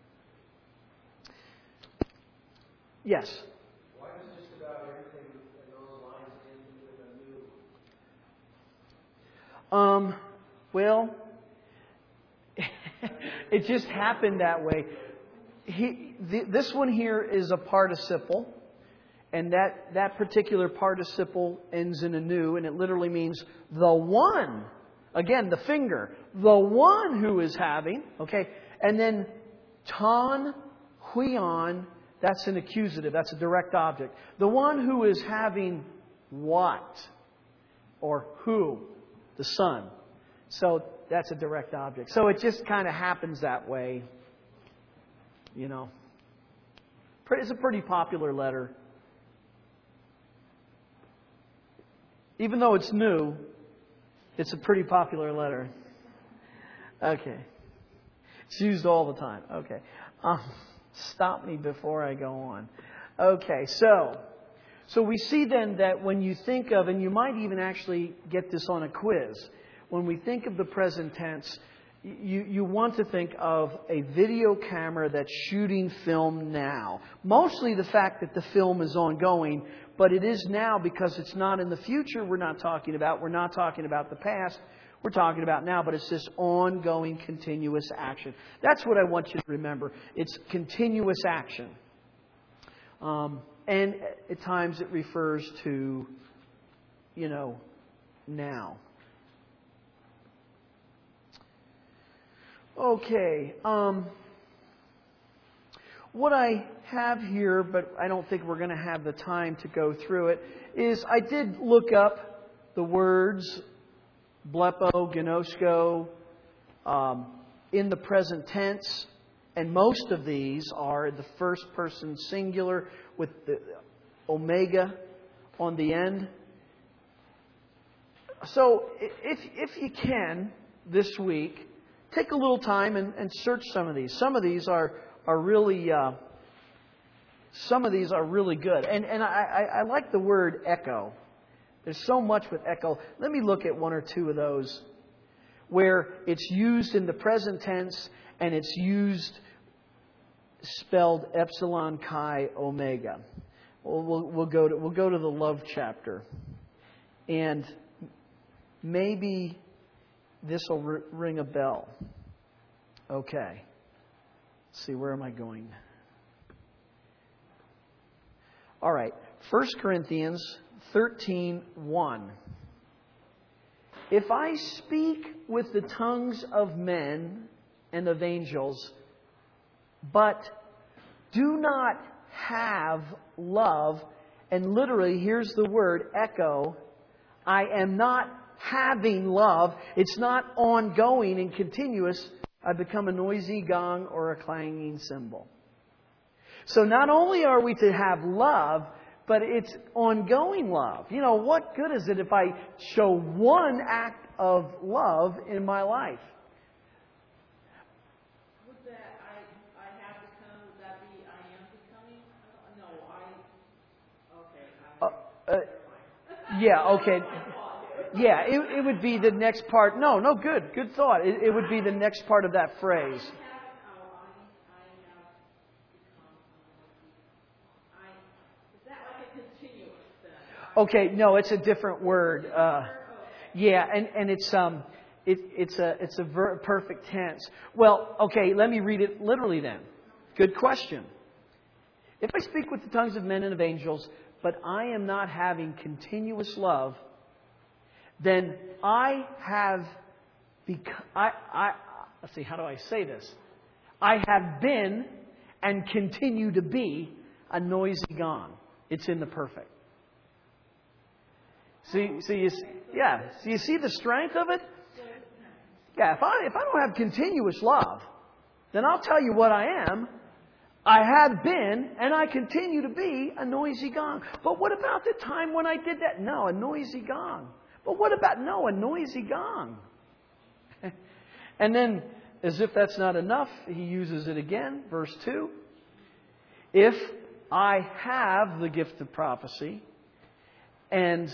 Yes? Why does just about everything in those lines end with a new? Um, well, it just happened that way. He, th- this one here is a participle. And that, that particular participle ends in a new. And it literally means the one. Again, the finger. The one who is having. Okay. And then ton, huion. That's an accusative. That's a direct object. The one who is having what or who? The Son. So that's a direct object. So it just kind of happens that way. You know. It's a pretty popular letter. Even though it's new, it's a pretty popular letter. Okay. It's used all the time. Okay. Um, stop me before I go on. Okay, so so we see then that when you think of, and you might even actually get this on a quiz, when we think of the present tense, you, you want to think of a video camera that's shooting film now. Mostly the fact that the film is ongoing, but it is now because it's not in the future we're not talking about. We're not talking about the past. We're talking about now, but it's this ongoing, continuous action. That's what I want you to remember. It's continuous action. Um, and at times it refers to, you know, now. Okay. Um, what I have here, but I don't think we're going to have the time to go through it, is I did look up the words blepo, gnosko, um, in the present tense. And most of these are the first person singular with the omega on the end. So if, if you can, this week, take a little time and, and search some of these. Some of these are, are really... Uh, Some of these are really good. And, and I, I, I like the word echo. There's so much with echo. Let me look at one or two of those where it's used in the present tense and it's used spelled epsilon chi omega. We'll, we'll, we'll, go to, we'll go to the love chapter. And maybe this will r- ring a bell. Okay. Let's see, where am I going? All right, First Corinthians thirteen one. If I speak with the tongues of men and of angels, but do not have love, and literally, here's the word, echo, I am not having love. It's not ongoing and continuous. I become a noisy gong or a clanging cymbal. So not only are we to have love, but it's ongoing love. You know, what good is it if I show one act of love in my life? Would that I I have become, would that be I am becoming? No, I, okay. Uh, uh, yeah, okay. Yeah, it, it would be the next part. No, no, good. Good thought. It, it would be the next part of that phrase. Okay, no, it's a different word. Uh, yeah, and, and it's um, it, it's a it's a ver- perfect tense. Well, okay, let me read it literally then. Good question. If I speak with the tongues of men and of angels, but I am not having continuous love, then I have bec- I I let's see, how do I say this? I have been and continue to be a noisy gong. It's in the perfect. See, see, you, yeah. So you see the strength of it? Yeah. If I if I don't have continuous love, then I'll tell you what I am. I have been, and I continue to be a noisy gong. But what about the time when I did that? No, a noisy gong. But what about no, a noisy gong? And then, as if that's not enough, he uses it again, verse two. If I have the gift of prophecy, and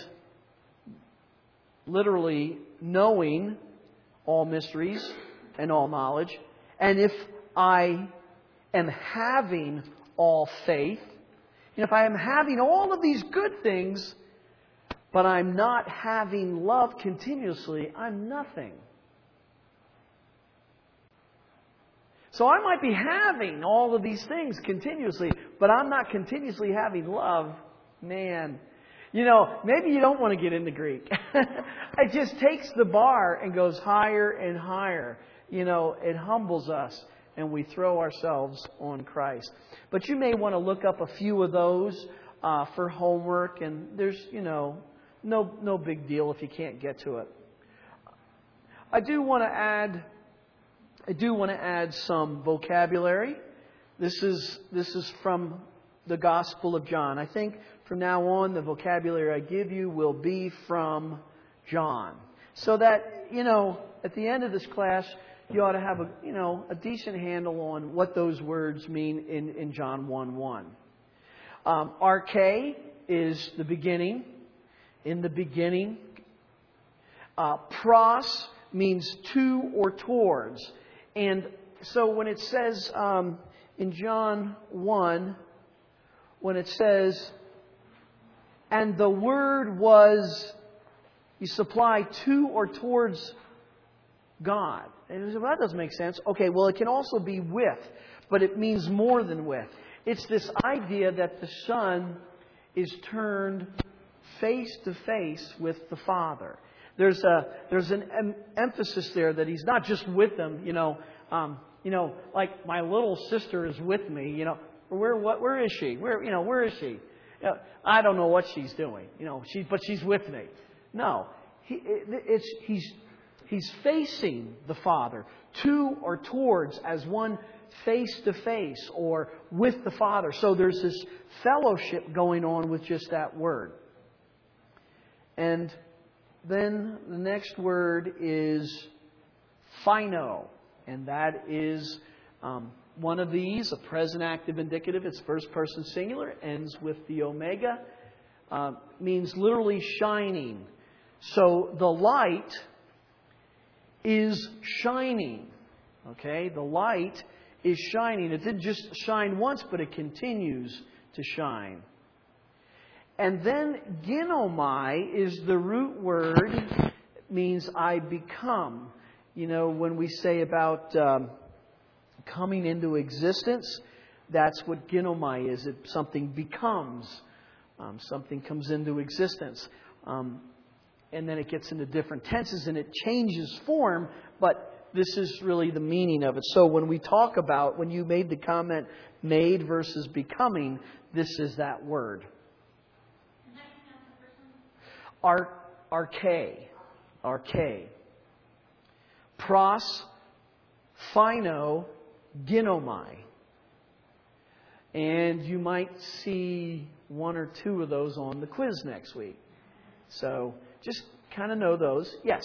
literally knowing all mysteries and all knowledge, and if I am having all faith, and if I am having all of these good things, but I'm not having love continuously, I'm nothing. So I might be having all of these things continuously, but I'm not continuously having love. Man, you know, maybe you don't want to get into Greek. It just takes the bar and goes higher and higher. You know, it humbles us and we throw ourselves on Christ. But you may want to look up a few of those uh, for homework, and there's, you know, no no big deal if you can't get to it. I do want to add, I do want to add some vocabulary. This is this is from the Gospel of John. I think from now on, the vocabulary I give you will be from John, so that, you know, at the end of this class, you ought to have a, you know, a decent handle on what those words mean in, in John one one. Um, arche is the beginning. In the beginning. Uh, pros means to or towards. And so when it says um, in John one, when it says, and the Word was, you supply to or towards God. And you say, well, that doesn't make sense. Okay, well, it can also be with, but it means more than with. It's this idea that the Son is turned face to face with the Father. There's a there's an em- emphasis there that He's not just with them, you know, um, you know, like my little sister is with me, you know. Where what where is she? Where you know where is she? You know, I don't know what she's doing, you know. She but she's with me. No, he it, it's he's he's facing the Father, to or towards, as one face to face or with the Father. So there's this fellowship going on with just that word. And then the next word is phino, and that is um, one of these, a present active indicative. It's first person singular, ends with the omega, uh, means literally shining. So the light is shining. Okay, the light is shining. It didn't just shine once, but it continues to shine. And then ginomai is the root word. It means I become. You know, when we say about um, coming into existence, that's what ginomai is. It something becomes. Um, something comes into existence. Um, and then it gets into different tenses and it changes form, but this is really the meaning of it. So when we talk about, when you made the comment, made versus becoming, this is that word. Ar- arche. Arche. Pros, phino, ginomai. And you might see one or two of those on the quiz next week. So just kind of know those. Yes?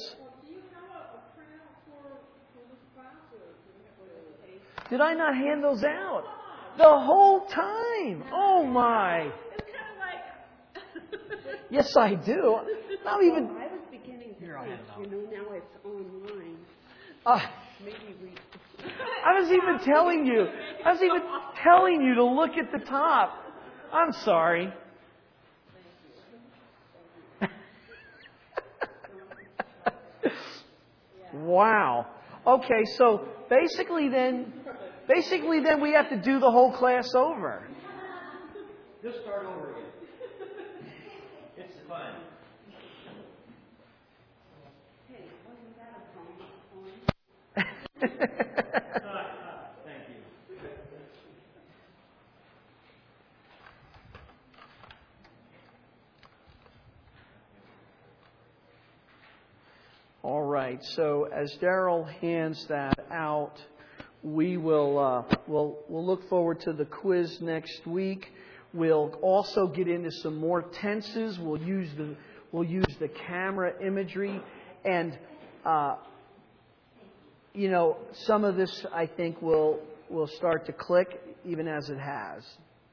Did I not hand those out? The whole time. Oh my. Yes, I do. Not even. I was beginning to Here, I'll think, hand it you know, now it's online. Uh, Maybe we. I was even telling you. I was even telling you to look at the top. I'm sorry. Wow. Okay, so basically then, basically then we have to do the whole class over. Just start over again. It's fun. Hey, wasn't that a phone? Thank you. All right. So as Daryl hands that out, we will uh, we'll we'll look forward to the quiz next week. We'll also get into some more tenses. We'll use the we'll use the camera imagery, and uh, you know, some of this I think will will start to click, even as it has.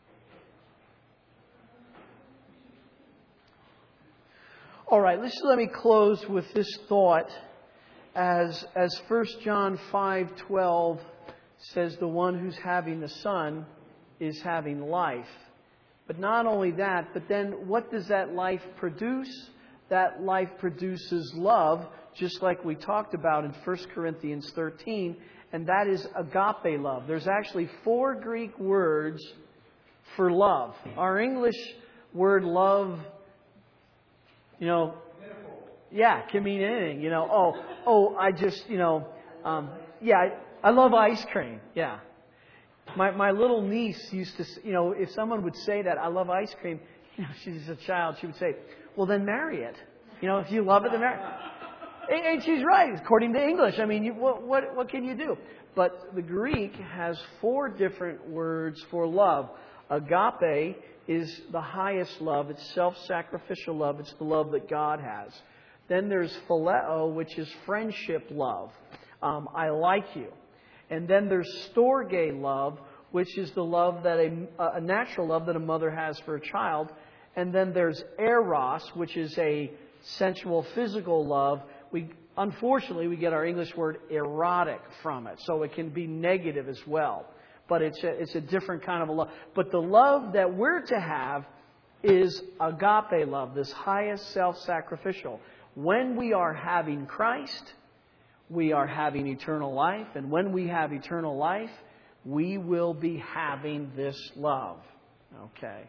All right, let's let me close with this thought. As as First John five twelve says, the one who's having the Son is having life. But not only that, but then what does that life produce? That life produces love, just like we talked about in First Corinthians thirteen, and that is agape love. There's actually four Greek words for love. Our English word love, you know, yeah, can mean anything. You know, oh, oh, I just, you know, um, yeah, I, I love ice cream. Yeah. My my little niece used to, s- you know, if someone would say that, I love ice cream, you know, she's a child, she would say, well, then marry it. You know, if you love it, then marry it. And, and she's right, according to English. I mean, you, what, what what can you do? But the Greek has four different words for love. Agape is the highest love. It's self-sacrificial love. It's the love that God has. Then there's phileo, which is friendship love. Um, I like you. And then there's storge love, which is the love that a, a natural love that a mother has for a child. And then there's eros, which is a sensual, physical love. We unfortunately we get our English word erotic from it, so it can be negative as well. But it's a, it's a different kind of a love. But the love that we're to have is agape love, this highest self-sacrificial. When we are having Christ, we are having eternal life. And when we have eternal life, we will be having this love. Okay.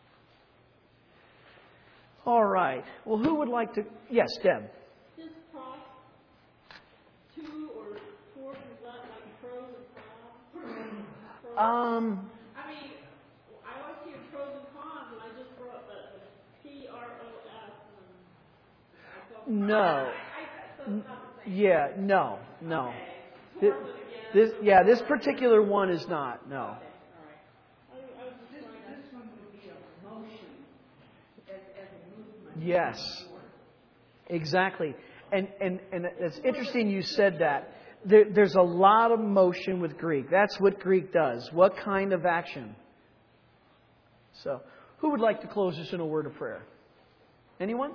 All right. Well, who would like to... Yes, Deb. This cross, two or four, is that like pros and cons? Pros? Um, I mean, I always hear pros and cons, and I just wrote the, the P R O S. And I thought, no. I, I, so it's not the same. Yeah, no, no. Okay. This, Torment again. this, yeah, this particular one is not, no. Okay, all right. I, I was just This, trying to... this one would be a motion as, as a movement. Yes. Exactly. And, and, and it's interesting you said that. There, there's a lot of motion with Greek. That's what Greek does. What kind of action? So, who would like to close us in a word of prayer? Anyone?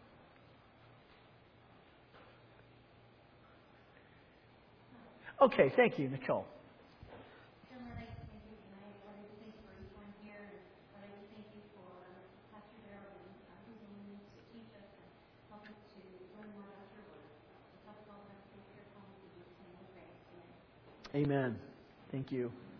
Okay, thank you, Nicole. Dear Lord, I thank you tonight. Lord, I thank you for each one here. And Lord, I thank you for Pastor Darrell and uh, his willingness to teach us and help us to learn more about your word. Just help us all have faith in your promise in Jesus' name we pray. Amen. Amen. Thank you.